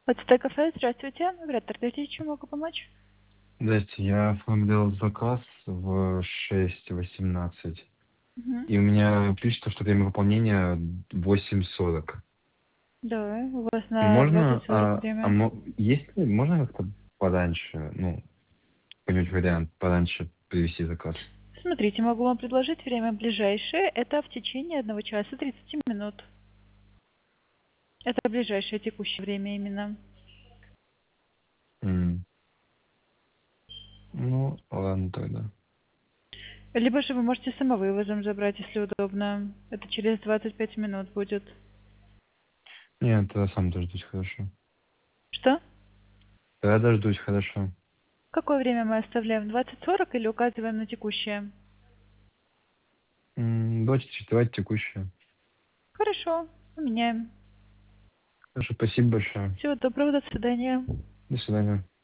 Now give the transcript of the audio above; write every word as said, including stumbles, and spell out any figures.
Подстей кафе, здравствуйте. Вряд ли чем могу помочь? Здрасте, я оформлял заказ в шесть восемнадцать, Мгм. и у меня пишет, что время выполнения восемь сорок. Да, у вас на двадцать Можно, сорок а, а время. мо- есть ли, можно как-то пораньше, ну, какой-нибудь вариант пораньше привести заказ? Смотрите, могу вам предложить время ближайшее. Это в течение одного часа тридцати минут. Это ближайшее текущее время именно. М. Ну, ладно тогда. Либо же вы можете самовывозом забрать, если удобно. Это через двадцать пять минут будет. Нет, тогда сам дождусь, хорошо. Что? Тогда дождусь, хорошо. Какое время мы оставляем? двадцать сорок или указываем на текущее? М, Давайте давайте текущее. Хорошо, поменяем. Хорошо, спасибо большое. Всего доброго, до свидания. До свидания.